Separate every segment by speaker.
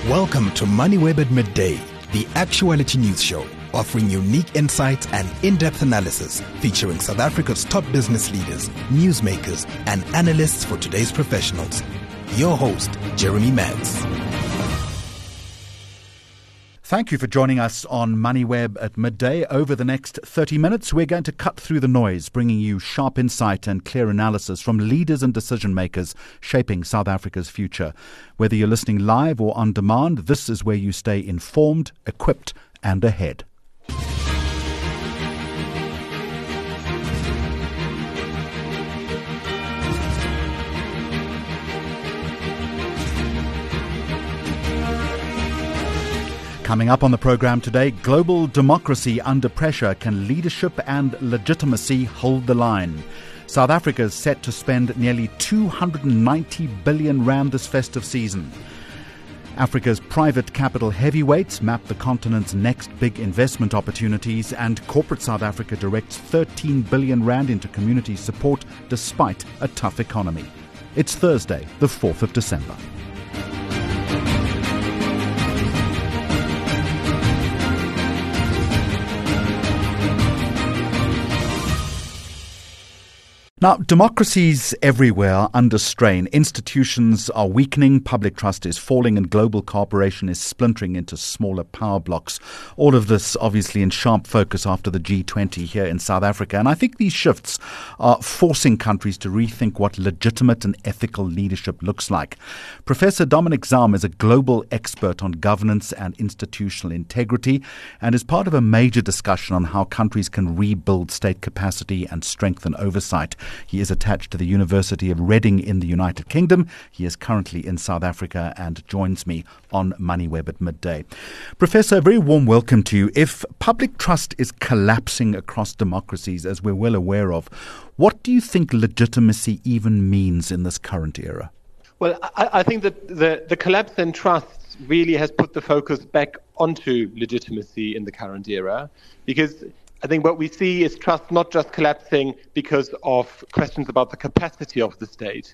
Speaker 1: Welcome to MoneyWeb at Midday, the actuality news show, offering unique insights and in-depth analysis featuring South Africa's top business leaders, newsmakers, and analysts for today's professionals. Your host, Jeremy Maggs.
Speaker 2: Thank you for joining us on MoneyWeb at Midday. Over the next 30 minutes, we're going to cut through the noise, bringing you sharp insight and clear analysis from leaders and decision makers shaping South Africa's future. Whether you're listening live or on demand, this is where you stay informed, equipped, and ahead. Coming up on the program today, global democracy under pressure. Can leadership and legitimacy hold the line? South Africa is set to spend nearly 290 billion rand this festive season. Africa's private capital heavyweights map the continent's next big investment opportunities, and corporate South Africa directs 13 billion rand into community support despite a tough economy. It's Thursday, the 4th of December. Now, democracies everywhere are under strain. Institutions are weakening, public trust is falling, and global cooperation is splintering into smaller power blocks. All of this obviously in sharp focus after the G20 here in South Africa. And I think these shifts are forcing countries to rethink what legitimate and ethical leadership looks like. Professor Dominic Zaum is a global expert on governance and institutional integrity and is part of a major discussion on how countries can rebuild state capacity and strengthen oversight. He is attached to the University of Reading in the United Kingdom. He is currently in South Africa and joins me on MoneyWeb at Midday. Professor, a very warm welcome to you. If public trust is collapsing across democracies, as we're well aware of, what do you think legitimacy even means in this current era?
Speaker 3: Well, I think that the collapse in trust really has put the focus back onto legitimacy in the current era, because I think what we see is trust not just collapsing because of questions about the capacity of the state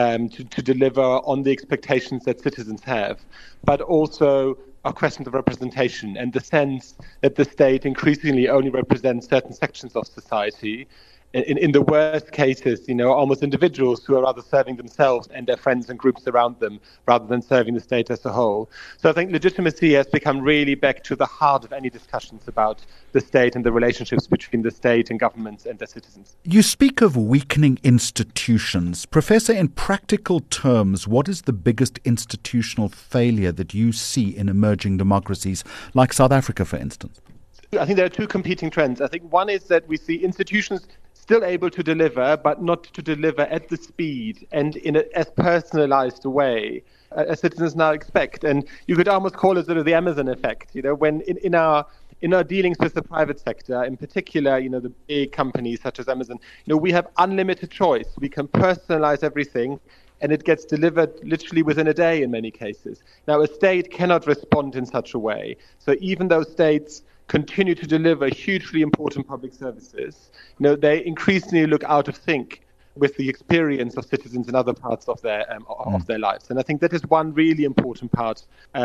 Speaker 3: to deliver on the expectations that citizens have, but also are questions of representation and the sense that the state increasingly only represents certain sections of society. In the worst cases, almost individuals who are rather serving themselves and their friends and groups around them rather than serving the state as a whole. So I think legitimacy has become really back to the heart of any discussions about the state and the relationships between the state and governments and their citizens.
Speaker 2: You speak of weakening institutions. Professor, in practical terms, what is the biggest institutional failure that you see in emerging democracies like South Africa, for instance?
Speaker 3: I think there are two competing trends. I think one is that we see institutions still able to deliver, but not to deliver at the speed and in as personalized a way as citizens now expect. And you could almost call it sort of the Amazon effect, when in our dealings with the private sector, in particular, the big companies such as Amazon, we have unlimited choice. We can personalize everything, and it gets delivered literally within a day in many cases. Now, a state cannot respond in such a way. So even though states continue to deliver hugely important public services, they increasingly look out of sync with the experience of citizens in other parts of their lives. And I think that is one really important part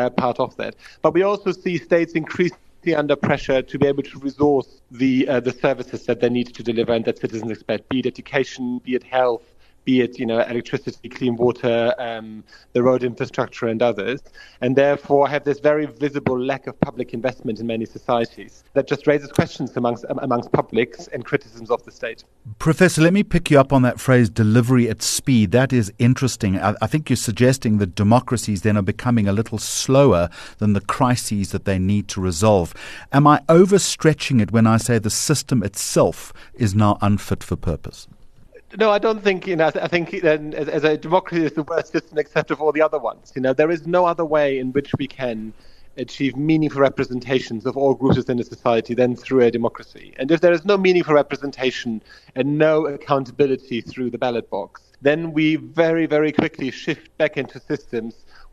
Speaker 3: of that. But we also see states increasingly under pressure to be able to resource the services that they need to deliver and that citizens expect, be it education, be it health, be it electricity, clean water, the road infrastructure and others, and therefore have this very visible lack of public investment in many societies that just raises questions amongst publics and criticisms of the state.
Speaker 2: Professor, let me pick you up on that phrase, delivery at speed. That is interesting. I think you're suggesting that democracies then are becoming a little slower than the crises that they need to resolve. Am I overstretching it when I say the system itself is now unfit for purpose?
Speaker 3: No, I don't think, I think as a democracy is the worst system except of all the other ones. There is no other way in which we can achieve meaningful representations of all groups within a society than through a democracy. And if there is no meaningful representation and no accountability through the ballot box, then we very, very quickly shift back into systems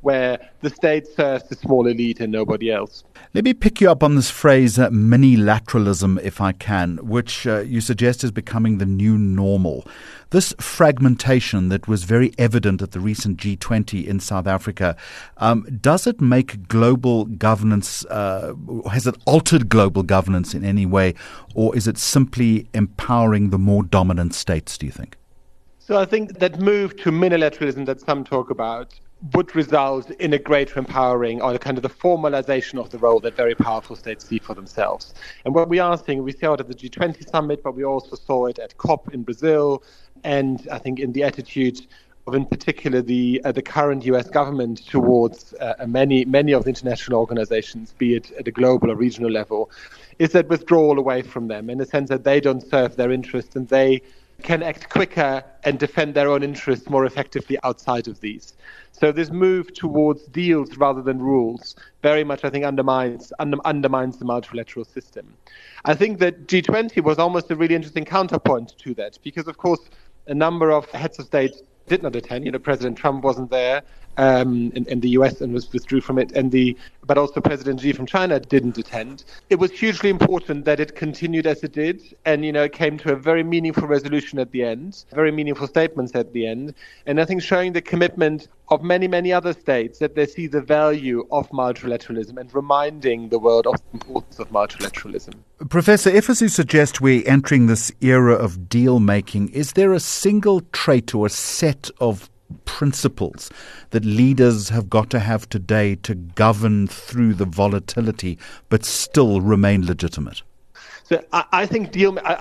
Speaker 3: where the state serves the small elite and nobody else.
Speaker 2: Let me pick you up on this phrase, mini-lateralism, if I can, which you suggest is becoming the new normal. This fragmentation that was very evident at the recent G20 in South Africa, does it make global governance, has it altered global governance in any way, or is it simply empowering the more dominant states, do you think?
Speaker 3: So I think that move to minilateralism that some talk about would result in a greater empowering or kind of the formalization of the role that very powerful states see for themselves. And what we are seeing, we saw it at the G20 summit, but we also saw it at COP in Brazil, and I think in the attitude of, in particular, the current US government towards many of the international organizations, be it at a global or regional level, is that withdrawal away from them, in the sense that they don't serve their interests and they can act quicker and defend their own interests more effectively outside of these. So this move towards deals rather than rules very much, I think, undermines the multilateral system. I think that G20 was almost a really interesting counterpoint to that, because, of course, a number of heads of state did not attend. President Trump wasn't there in the US and withdrew from it, but also President Xi from China didn't attend. It was hugely important that it continued as it did, and it came to a very meaningful resolution at the end, very meaningful statements at the end, and I think showing the commitment of many other states that they see the value of multilateralism and reminding the world of the importance of multilateralism.
Speaker 2: Professor, if, as you suggest, we're entering this era of deal-making, is there a single trait or a set of principles that leaders have got to have today to govern through the volatility but still remain legitimate?
Speaker 3: So I think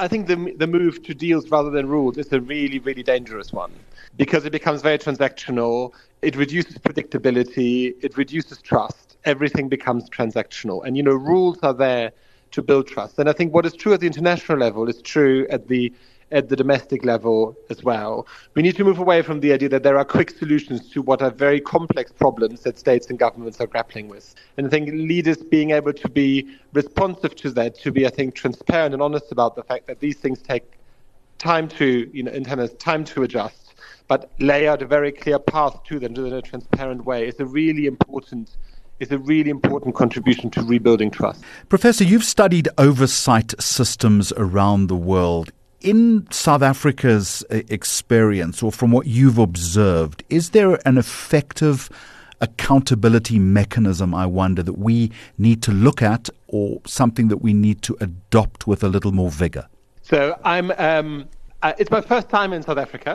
Speaker 3: the move to deals rather than rules is a really, really dangerous one, because it becomes very transactional. It reduces predictability. It reduces trust. Everything becomes transactional. And, rules are there to build trust. And I think what is true at the international level is true at the domestic level as well. We need to move away from the idea that there are quick solutions to what are very complex problems that states and governments are grappling with. And I think leaders being able to be responsive to that, to be, I think, transparent and honest about the fact that these things take time to, time to adjust, but lay out a very clear path to them in a transparent way is a really important contribution to rebuilding trust.
Speaker 2: Professor, you've studied oversight systems around the world. In South Africa's experience, or from what you've observed, is there an effective accountability mechanism, I wonder, that we need to look at, or something that we need to adopt with a little more vigor?
Speaker 3: So it's my first time in South Africa,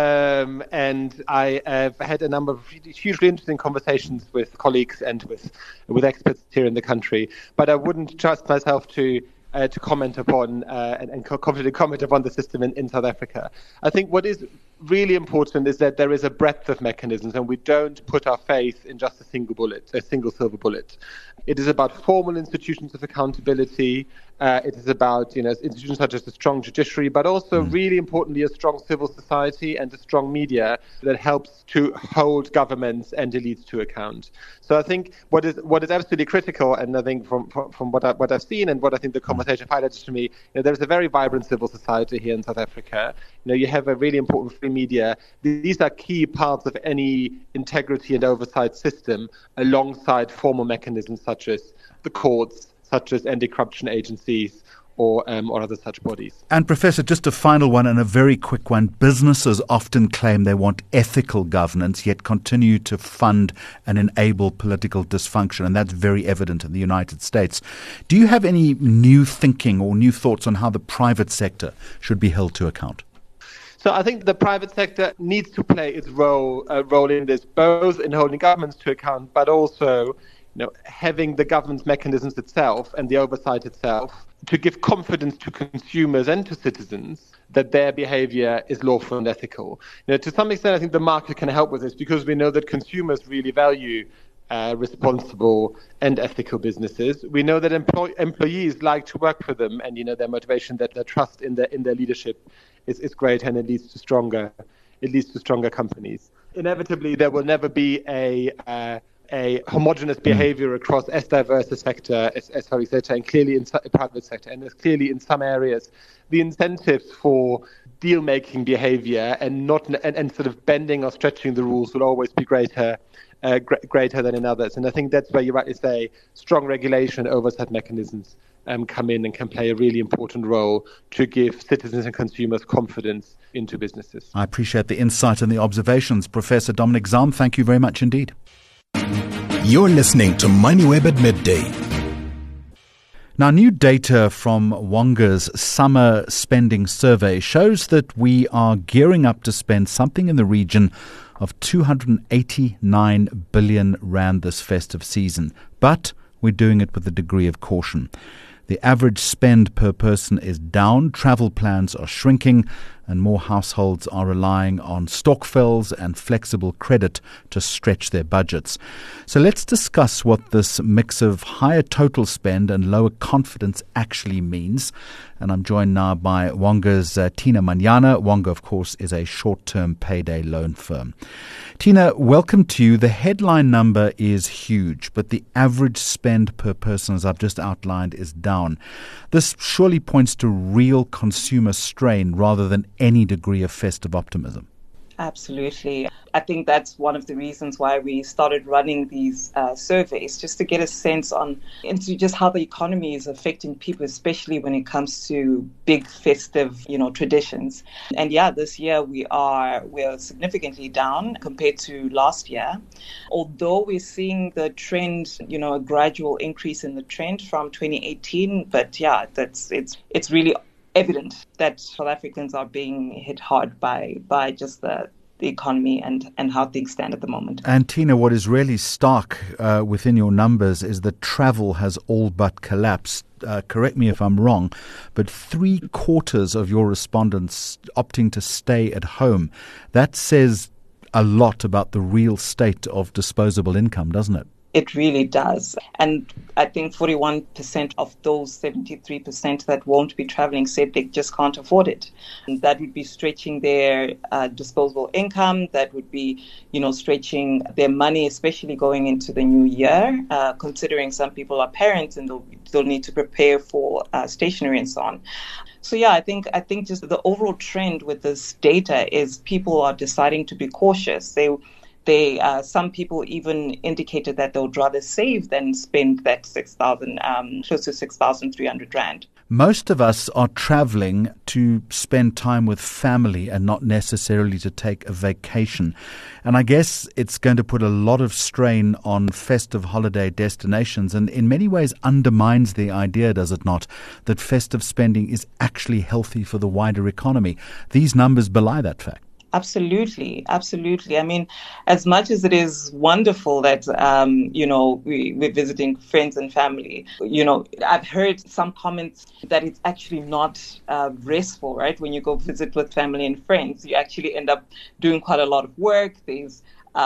Speaker 3: and I have had a number of hugely interesting conversations with colleagues and with experts here in the country, but I wouldn't trust myself to comment upon and confidently comment upon the system in South Africa. I think what is really important is that there is a breadth of mechanisms, and we don't put our faith in just a single silver bullet. It is about formal institutions of accountability. It is about institutions such as a strong judiciary, but also really importantly a strong civil society and a strong media that helps to hold governments and elites to account. So I think what is absolutely critical, and I think from what I've seen and what I think the conversation highlighted to me, there's a very vibrant civil society here in South Africa. You have a really important free media. These are key parts of any integrity and oversight system, alongside formal mechanisms such as the courts, such as anti-corruption agencies, or other such bodies.
Speaker 2: And Professor, just a final one and a very quick one. Businesses often claim they want ethical governance, yet continue to fund and enable political dysfunction, and that's very evident in the United States. Do you have any new thinking or new thoughts on how the private sector should be held to account?
Speaker 3: So I think the private sector needs to play its role in this, both in holding governments to account, but also having the governance mechanisms itself and the oversight itself to give confidence to consumers and to citizens that their behavior is lawful and ethical. To some extent, I think the market can help with this, because we know that consumers really value responsible and ethical businesses. We know that employees like to work for them, and their motivation, that their trust in their leadership is great, and it leads to stronger companies. Inevitably, there will never be a homogeneous behavior across as diverse a sector as public sector, and clearly in private sector. And there's clearly in some areas the incentives for deal-making behavior and sort of bending or stretching the rules will always be greater greater than in others. And I think that's where you rightly say strong regulation and oversight mechanisms come in and can play a really important role to give citizens and consumers confidence into businesses.
Speaker 2: I appreciate the insight and the observations. Professor Dominic Zahm, thank you very much indeed.
Speaker 1: You're listening to MoneyWeb at Midday.
Speaker 2: Now, new data from Wonga's summer spending survey shows that we are gearing up to spend something in the region of 289 billion rand this festive season. But we're doing it with a degree of caution. The average spend per person is down, travel plans are shrinking, and more households are relying on stokvels and flexible credit to stretch their budgets. So let's discuss what this mix of higher total spend and lower confidence actually means. And I'm joined now by Wonga's Tina Manyana. Wonga, of course, is a short-term payday loan firm. Tina, welcome to you. The headline number is huge, but the average spend per person, as I've just outlined, is down. This surely points to real consumer strain rather than any degree of festive optimism.
Speaker 4: Absolutely. I think that's one of the reasons why we started running these surveys, just to get a sense into just how the economy is affecting people, especially when it comes to big festive, traditions. And this year we're significantly down compared to last year. Although we're seeing the trend, a gradual increase in the trend from 2018, but it's really evident that South Africans are being hit hard by just the economy and how things stand at the moment.
Speaker 2: And Tina, what is really stark within your numbers is that travel has all but collapsed. Correct me if I'm wrong, but 3/4 of your respondents opting to stay at home. That says a lot about the real state of disposable income, doesn't it?
Speaker 4: It really does. And I think 41% of those 73% that won't be traveling said they just can't afford it. And that would be stretching their disposable income. That would be, stretching their money, especially going into the new year, considering some people are parents and they'll need to prepare for stationery and so on. So I think just the overall trend with this data is people are deciding to be cautious. Some people even indicated that they would rather save than spend that close to 6,300 rand.
Speaker 2: Most of us are traveling to spend time with family and not necessarily to take a vacation. And I guess it's going to put a lot of strain on festive holiday destinations and in many ways undermines the idea, does it not, that festive spending is actually healthy for the wider economy. These numbers belie that fact.
Speaker 4: Absolutely. I mean, as much as it is wonderful that, we're visiting friends and family, I've heard some comments that it's actually not restful, right? When you go visit with family and friends, you actually end up doing quite a lot of work. There's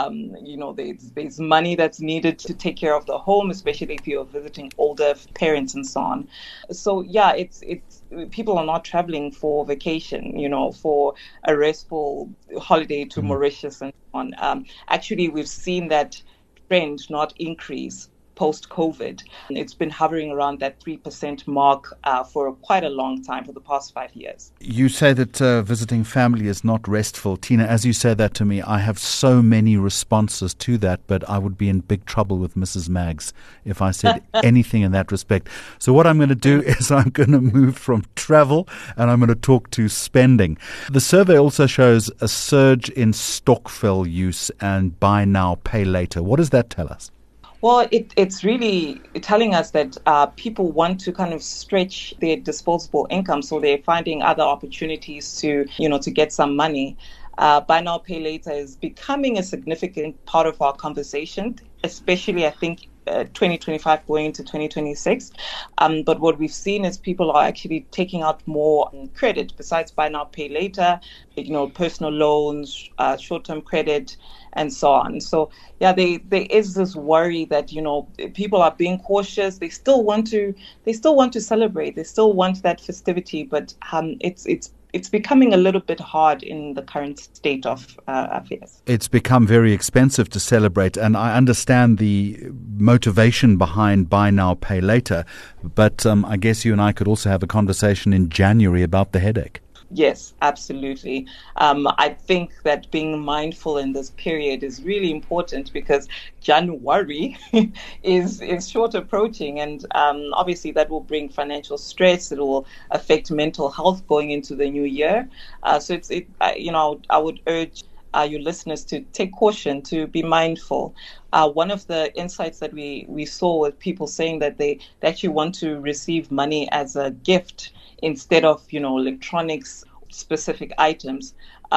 Speaker 4: money that's needed to take care of the home, especially if you're visiting older parents and so on. So it's people are not traveling for vacation, for a restful holiday to Mauritius and so on. Actually, we've seen that trend not increase post-COVID. It's been hovering around that 3% mark for quite a long time, for the past 5 years.
Speaker 2: You say that visiting family is not restful. Tina, as you say that to me, I have so many responses to that, but I would be in big trouble with Mrs. Maggs if I said anything in that respect. So what I'm going to do is I'm going to move from travel and I'm going to talk to spending. The survey also shows a surge in stokvel use and buy now, pay later. What does that tell us?
Speaker 4: Well, it's really telling us that people want to kind of stretch their disposable income, so they're finding other opportunities to get some money. Buy now, pay later is becoming a significant part of our conversation, especially, I think, 2025 going into 2026. But what we've seen is people are actually taking out more credit besides buy now, pay later, personal loans, short-term credit, and so on. So, there is this worry that, people are being cautious. They still want to celebrate. They still want that festivity, but it's becoming a little bit hard in the current state of affairs.
Speaker 2: It's become very expensive to celebrate, and I understand the motivation behind buy now, pay later, but I guess you and I could also have a conversation in January about the headache.
Speaker 4: Yes, absolutely. I think that being mindful in this period is really important because January is short approaching, and obviously that will bring financial stress. It will affect mental health going into the new year. So I would urge your listeners to take caution, to be mindful. One of the insights that we saw with people saying that they actually want to receive money as a gift instead of, electronics specific items.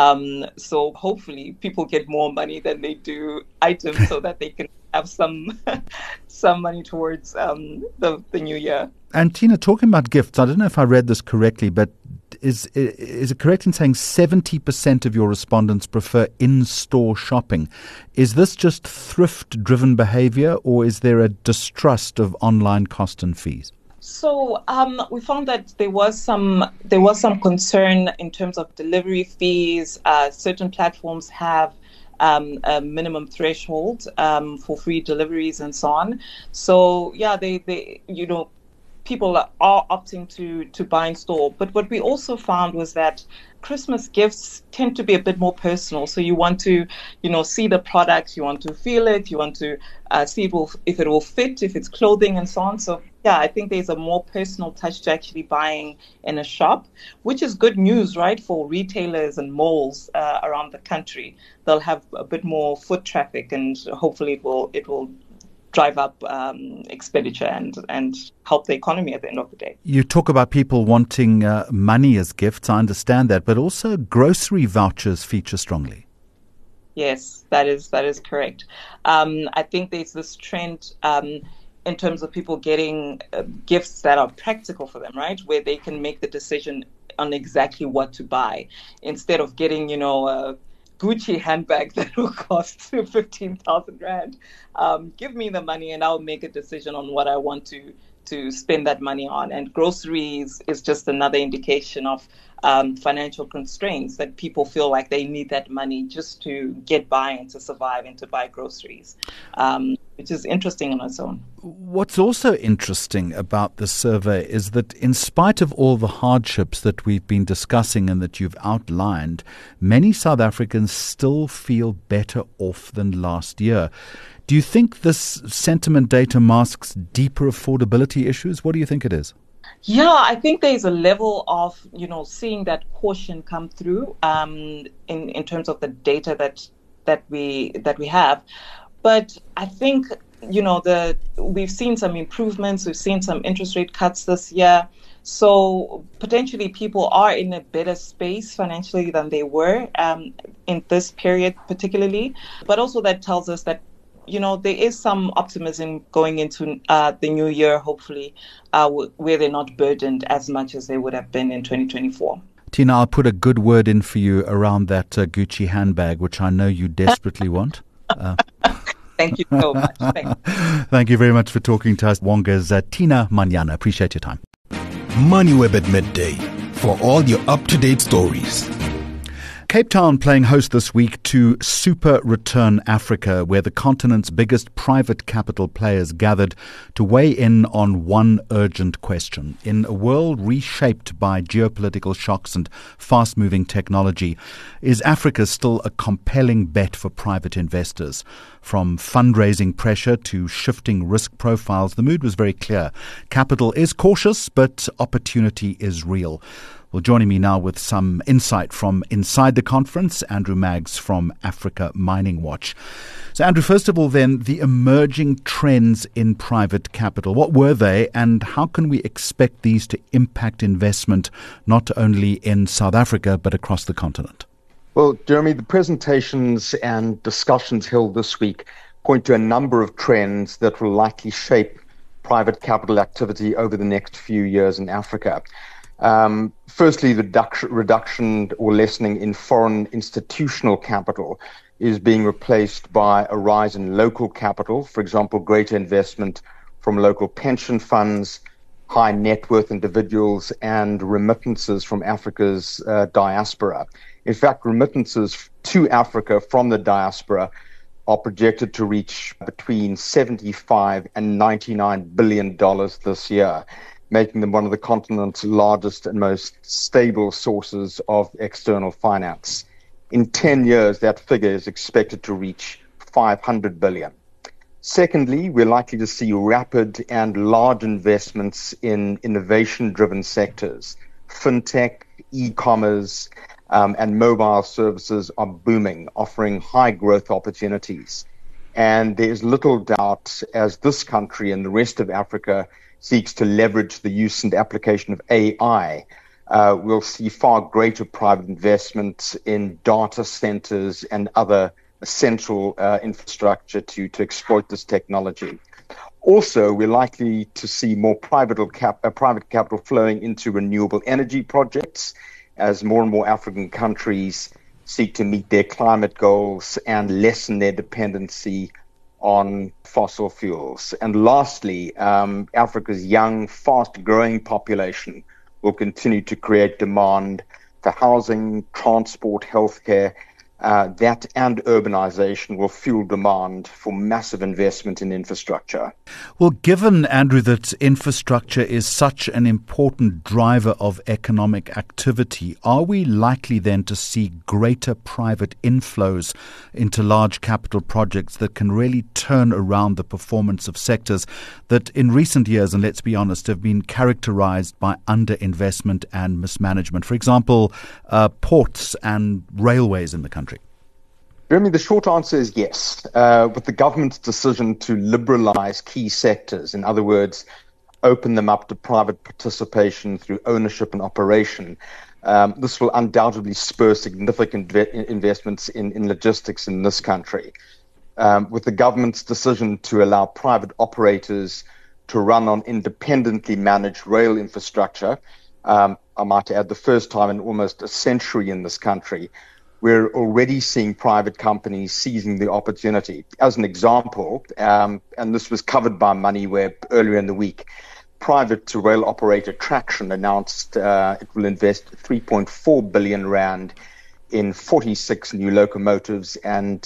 Speaker 4: So hopefully people get more money than they do items so that they can have some money towards the new year.
Speaker 2: And Tina, talking about gifts, I don't know if I read this correctly, but is it correct in saying 70% of your respondents prefer in-store shopping? Is this just thrift-driven behavior, or is there a distrust of online cost and fees?
Speaker 4: So we found that there was some concern in terms of delivery fees. Certain platforms have a minimum threshold for free deliveries and so on. So yeah, they people are opting to buy in store. But what we also found was that Christmas gifts tend to be a bit more personal. So you want to, see the products, you want to feel it, you want to see if it will fit, if it's clothing and so on. So yeah, I think there's a more personal touch to actually buying in a shop, which is good news, right, for retailers and malls around the country. They'll have a bit more foot traffic, and hopefully it will drive up expenditure and help the economy at the end of the day.
Speaker 2: You talk about people wanting money as gifts. I understand that, but also grocery vouchers feature strongly.
Speaker 4: Yes, that is correct. I think there's this trend in terms of people getting gifts that are practical for them, right? Where they can make the decision on exactly what to buy instead of getting, a Gucci handbag that will cost 15,000 Rand. Give me the money and I'll make a decision on what I want to spend that money on. And groceries is just another indication of financial constraints, that people feel like they need that money just to get by and to survive and to buy groceries, which is interesting on its own.
Speaker 2: What's also interesting about this survey is that in spite of all the hardships that we've been discussing and that you've outlined, many South Africans still feel better off than last year. Do you think this sentiment data masks deeper affordability issues? What do you think it is?
Speaker 4: Yeah, I think there's a level of, seeing that caution come through in terms of the data that we have. But I think, we've seen some improvements. We've seen some interest rate cuts this year. So potentially people are in a better space financially than they were in this period particularly. But also that tells us that there is some optimism going into the new year, hopefully, where they're not burdened as much as they would have been in 2024.
Speaker 2: Tina, I'll put a good word in for you around that Gucci handbag, which I know you desperately want.
Speaker 4: Thank you so much.
Speaker 2: Thank you very much for talking to us. Wonga's Tina Manyana. Appreciate your time.
Speaker 1: MoneyWeb at midday for all your up-to-date stories.
Speaker 2: Cape Town playing host this week to Super Return Africa, where the continent's biggest private capital players gathered to weigh in on one urgent question. In a world reshaped by geopolitical shocks and fast-moving technology, is Africa still a compelling bet for private investors? From fundraising pressure to shifting risk profiles, the mood was very clear. Capital is cautious, but opportunity is real. Well, joining me now with some insight from inside the conference, Andrew Maggs from Africa Mining Watch. So, Andrew, first of all, then, the emerging trends in private capital. What were they, and how can we expect these to impact investment not only in South Africa but across the continent?
Speaker 5: Well, Jeremy, the presentations and discussions held this week point to a number of trends that will likely shape private capital activity over the next few years in Africa. Firstly, the reduction or lessening in foreign institutional capital is being replaced by a rise in local capital, for example, greater investment from local pension funds, high net worth individuals, and remittances from Africa's diaspora. In fact, remittances to Africa from the diaspora are projected to reach between $75 and $99 billion this year. making them one of the continent's largest and most stable sources of external finance. In 10 years, that figure is expected to reach 500 billion. Secondly, we're likely to see rapid and large investments in innovation-driven sectors. Fintech, e-commerce, and mobile services are booming, offering high growth opportunities. And there's little doubt, as this country and the rest of Africa seeks to leverage the use and application of AI, we'll see far greater private investment in data centers and other essential infrastructure to exploit this technology. Also, we're likely to see more private capital flowing into renewable energy projects as more and more African countries seek to meet their climate goals and lessen their dependency on fossil fuels. And lastly, Africa's young, fast-growing population will continue to create demand for housing, transport, healthcare. That and urbanization will fuel demand for massive investment in infrastructure.
Speaker 2: Well, given, Andrew, that infrastructure is such an important driver of economic activity, are we likely then to see greater private inflows into large capital projects that can really turn around the performance of sectors that in recent years, and let's be honest, have been characterized by underinvestment and mismanagement? For example, ports and railways in the country.
Speaker 5: Jeremy, the short answer is yes. With the government's decision to liberalize key sectors, in other words, open them up to private participation through ownership and operation, this will undoubtedly spur significant investments in logistics in this country. With the government's decision to allow private operators to run on independently managed rail infrastructure, I might add the first time in almost a century in this country, we're already seeing private companies seizing the opportunity. As an example, and this was covered by MoneyWeb earlier in the week, private rail operator Traction announced it will invest 3.4 billion rand in 46 new locomotives and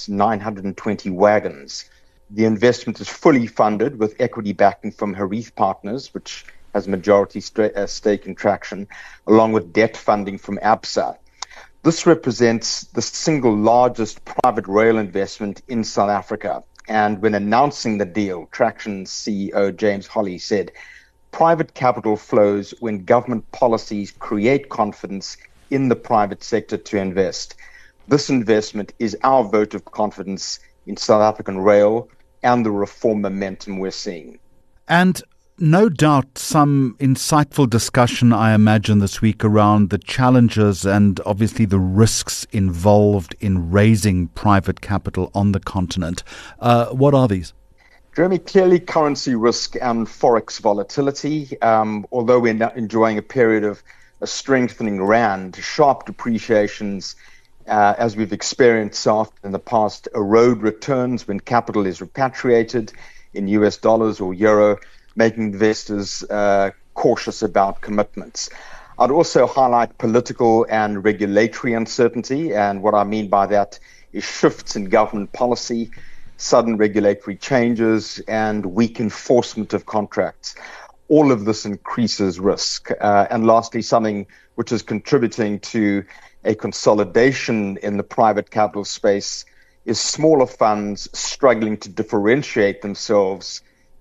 Speaker 5: 920 wagons. The investment is fully funded with equity backing from Harith Partners, which has a majority stake in Traction, along with debt funding from ABSA. This represents the single largest private rail investment in South Africa. And when announcing the deal, Traction's CEO James Holly said, "Private capital flows when government policies create confidence in the private sector to invest. This investment is our vote of confidence in South African rail and the reform momentum we're seeing."
Speaker 2: And no doubt some insightful discussion, I imagine, this week around the challenges and obviously the risks involved in raising private capital on the continent. What are these?
Speaker 5: Jeremy, clearly currency risk and forex volatility. Although we're now enjoying a period of a strengthening rand, sharp depreciations, as we've experienced so often in the past, erode returns when capital is repatriated in US dollars or euro, making investors cautious about commitments. I'd also highlight political and regulatory uncertainty, and what I mean by that is shifts in government policy, sudden regulatory changes, and weak enforcement of contracts. All of this increases risk. And lastly, something which is contributing to a consolidation in the private capital space is smaller funds struggling to differentiate themselves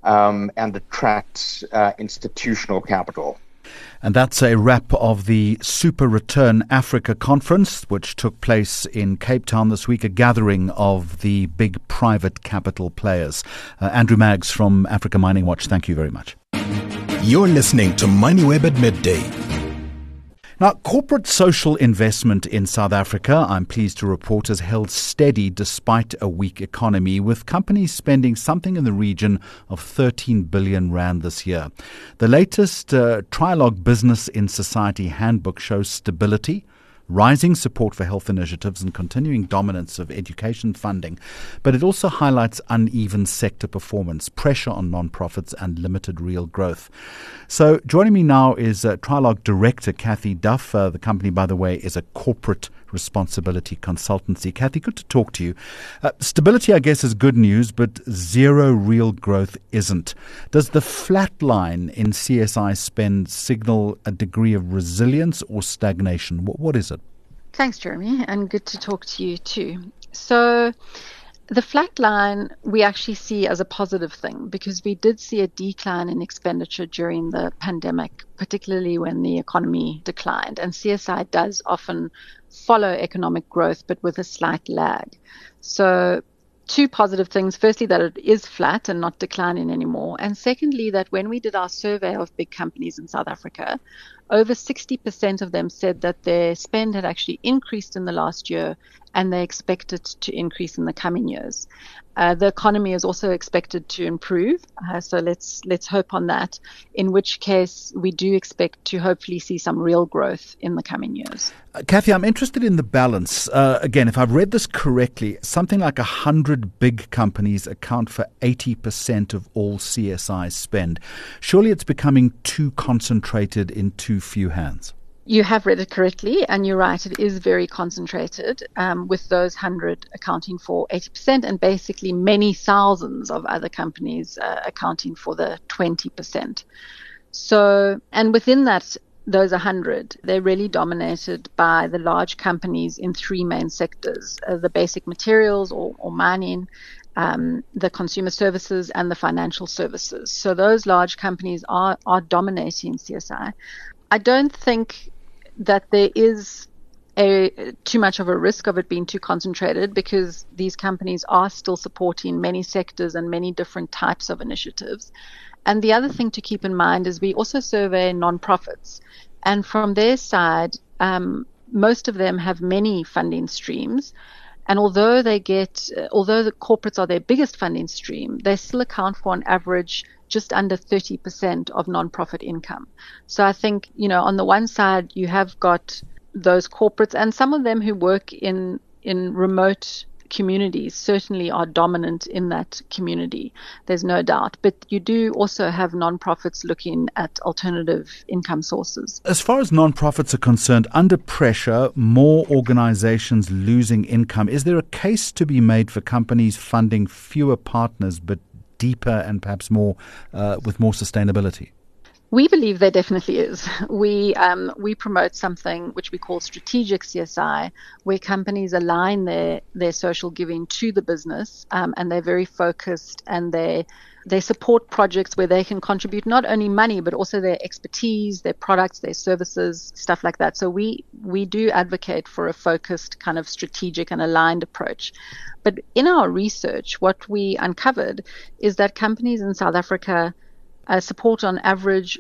Speaker 5: and attract institutional capital.
Speaker 2: And that's a wrap of the Super Return Africa Conference, which took place in Cape Town this week, a gathering of the big private capital players. Andrew Maggs from Africa Mining Watch, thank you very much.
Speaker 1: You're listening to MoneyWeb at midday.
Speaker 2: Now, corporate social investment in South Africa, I'm pleased to report, has held steady despite a weak economy, with companies spending something in the region of 13 billion rand this year. The latest Trilog Business in Society handbook shows stability, rising support for health initiatives and continuing dominance of education funding. But it also highlights uneven sector performance, pressure on non-profits and limited real growth. So joining me now is Trilog Director Kathy Duff. The company, by the way, is a corporate responsibility consultancy. Kathy, good to talk to you. Stability, I guess, is good news, but zero real growth isn't. Does the flat line in CSI spend signal a degree of resilience or stagnation? What is it?
Speaker 6: Thanks, Jeremy, and good to talk to you too. So the flat line we actually see as a positive thing because we did see a decline in expenditure during the pandemic, particularly when the economy declined. And CSI does often follow economic growth, but with a slight lag. So two positive things. Firstly, that it is flat and not declining anymore. And secondly, that when we did our survey of big companies in South Africa, over 60% of them said that their spend had actually increased in the last year and they expect it to increase in the coming years. The economy is also expected to improve, so let's hope on that, in which case we do expect to hopefully see some real growth in the coming years.
Speaker 2: Kathy, I'm interested in the balance. Again, if I've read this correctly, something like 100 big companies account for 80% of all CSI spend. Surely it's becoming too concentrated in too few hands.
Speaker 6: You have read it correctly, and you're right, it is very concentrated, with those 100 accounting for 80% and basically many thousands of other companies accounting for the 20%. So, and within that, those 100, they're really dominated by the large companies in three main sectors, the basic materials or mining, the consumer services and the financial services. So those large companies are dominating CSI. I don't think that there is too much of a risk of it being too concentrated because these companies are still supporting many sectors and many different types of initiatives. And the other thing to keep in mind is we also survey nonprofits. And from their side, most of them have many funding streams. And although the corporates are their biggest funding stream, they still account for on average just under 30% of nonprofit income. So I think, on the one side, you have got those corporates and some of them who work in remote communities certainly are dominant in that community. There's no doubt. But you do also have nonprofits looking at alternative income sources.
Speaker 2: As far as nonprofits are concerned, under pressure, more organizations losing income, is there a case to be made for companies funding fewer partners but deeper and perhaps more with more sustainability?
Speaker 6: We believe there definitely is. We promote something which we call strategic CSI, where companies align their social giving to the business, and they're very focused, and they support projects where they can contribute not only money but also their expertise, their products, their services, stuff like that. So we do advocate for a focused kind of strategic and aligned approach. But in our research, what we uncovered is that companies in South Africa support on average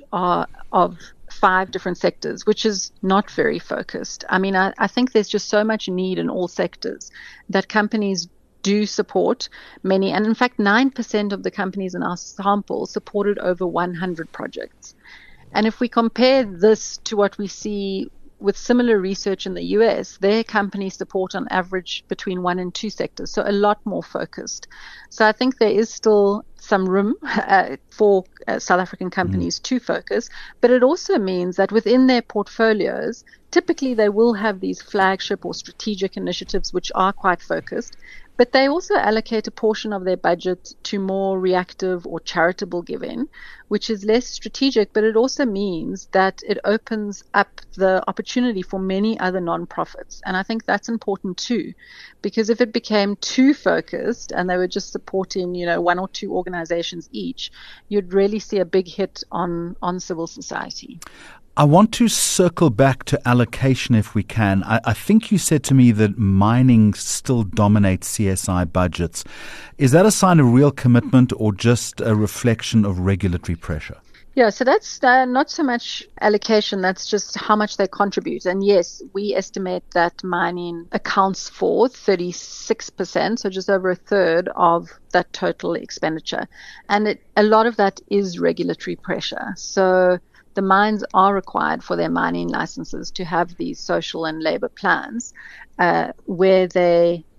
Speaker 6: of 5 different sectors, which is not very focused. I mean, I think there's just so much need in all sectors that companies do support many. And in fact, 9% of the companies in our sample supported over 100 projects. And if we compare this to what we see with similar research in the US, their companies support on average between 1 and 2 sectors, so a lot more focused. So I think there is still some room for South African companies to focus, but it also means that within their portfolios, typically they will have these flagship or strategic initiatives which are quite focused, but they also allocate a portion of their budget to more reactive or charitable giving, which is less strategic, but it also means that it opens up the opportunity for many other nonprofits. And I think that's important too, because if it became too focused and they were just supporting, 1 or 2 organizations each, you'd really see a big hit on civil society.
Speaker 2: I want to circle back to allocation if we can. I think you said to me that mining still dominates CSI budgets. Is that a sign of real commitment or just a reflection of regulatory pressure?
Speaker 6: Yeah, so that's not so much allocation, that's just how much they contribute. And yes, we estimate that mining accounts for 36%, so just over a third of that total expenditure. And a lot of that is regulatory pressure. So the mines are required for their mining licenses to have these social and labor plans where they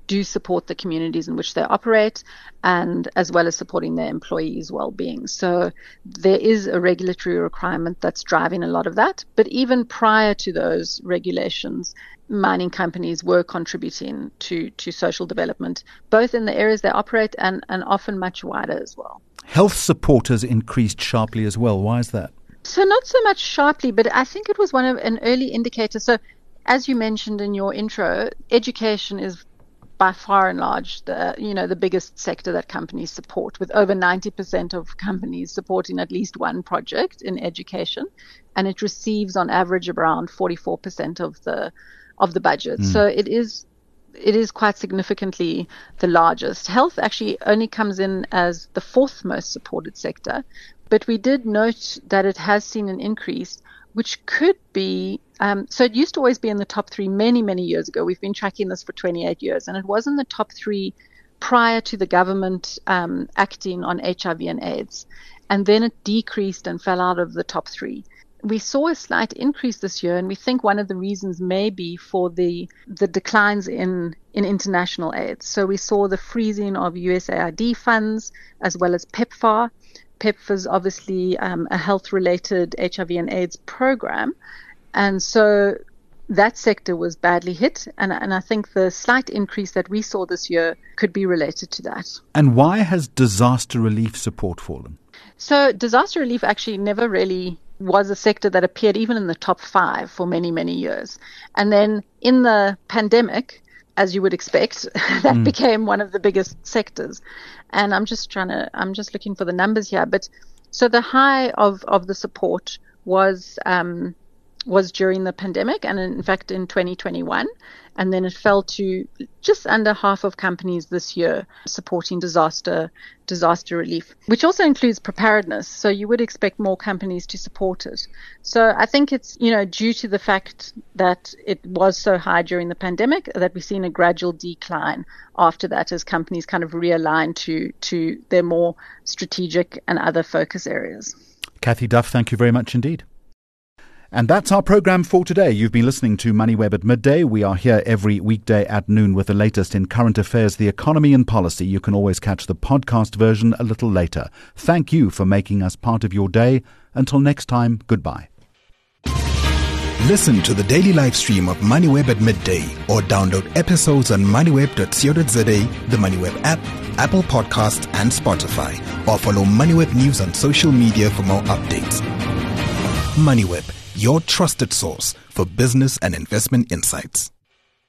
Speaker 6: do support the communities in which they operate, and as well as supporting their employees' well-being. So there is a regulatory requirement that's driving a lot of that. But even prior to those regulations, mining companies were contributing to social development, both in the areas they operate and often much wider as well.
Speaker 2: Health support has increased sharply as well. Why is that?
Speaker 6: So not so much sharply, but I think it was an early indicator. So as you mentioned in your intro, education is by far and large the biggest sector that companies support, with over 90% of companies supporting at least one project in education, and it receives on average around 44% of the budget. So it is quite significantly the largest. Health actually only comes in as the fourth most supported sector, but we did note that it has seen an increase, which could be, so it used to always be in the top three many, many years ago. We've been tracking this for 28 years, and it was in the top three prior to the government acting on HIV and AIDS. And then it decreased and fell out of the top three. We saw a slight increase this year, and we think one of the reasons may be for the declines in international aid. So we saw the freezing of USAID funds as well as PEPFAR. PEPFAR is obviously a health-related HIV and AIDS program, and so that sector was badly hit, and I think the slight increase that we saw this year could be related to that.
Speaker 2: And why has disaster relief support fallen?
Speaker 6: So disaster relief actually never really was a sector that appeared even in the top 5 for many, many years. And then in the pandemic, as you would expect, that became one of the biggest sectors. And I'm just looking for the numbers here. But so the high of the support was during the pandemic, and in fact in 2021, and then it fell to just under half of companies this year supporting disaster relief, which also includes preparedness. So you would expect more companies to support it. So I think it's due to the fact that it was so high during the pandemic that we've seen a gradual decline after that as companies kind of realign to their more strategic and other focus areas.
Speaker 2: Kathy Duff, thank you very much indeed. And that's our program for today. You've been listening to MoneyWeb at midday. We are here every weekday at noon with the latest in current affairs, the economy and policy. You can always catch the podcast version a little later. Thank you for making us part of your day. Until next time, goodbye.
Speaker 1: Listen to the daily live stream of MoneyWeb at midday or download episodes on moneyweb.co.za, the MoneyWeb app, Apple Podcasts and Spotify, or follow MoneyWeb News on social media for more updates. MoneyWeb, your trusted source for business and investment insights.